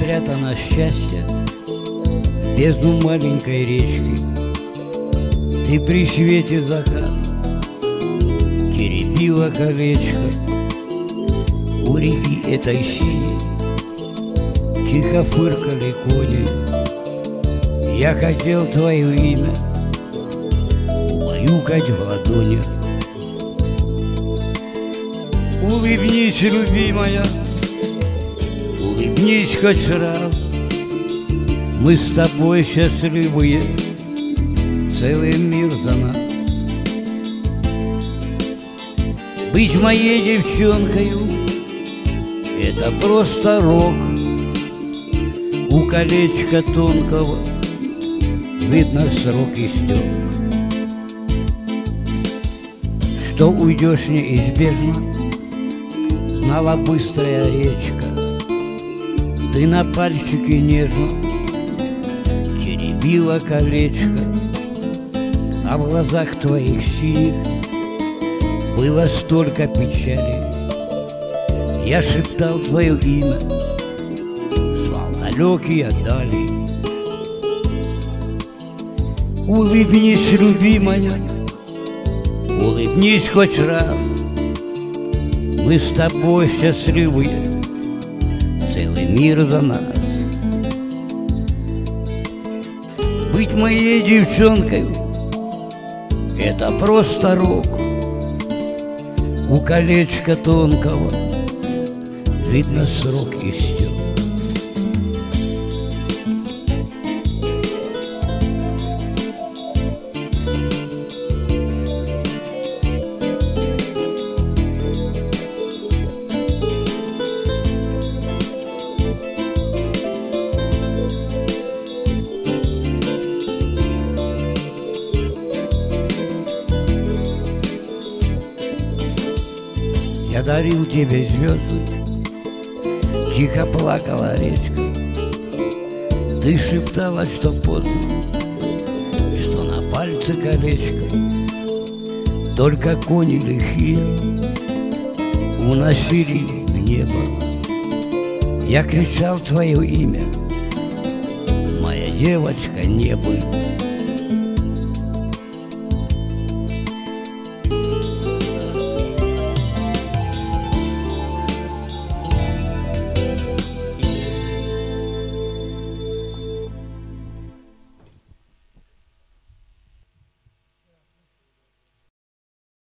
спрятано счастье в бездну маленькой речки. Ты при свете заката теребила колечко у реки этой синей. Тихо фыркали кони. Я хотел твое имя убаюкать в ладонях. Улыбнись, любимая, улыбнись хоть раз. Мы с тобой счастливые, целый мир за нас. Быть моей девчонкою — это просто рок. У колечка тонкого видно срок истек. Что уйдешь неизбежно, знала быстрая речка. Ты на пальчике нежно теребила колечко, а в глазах твоих синих было столько печали. Я шептал твое имя, звал далекие дали. Улыбнись, любимая, улыбнись хоть раз. Мы с тобой счастливые, целый мир за нас. Быть моей девчонкой — это просто рок. У колечка тонкого видно срок истек. Я дарил тебе звезды, тихо плакала речка. Ты шептала, что поздно, что на пальце колечко. Только кони лихие уносили в небо. Я кричал твое имя, моя девочка, не быть.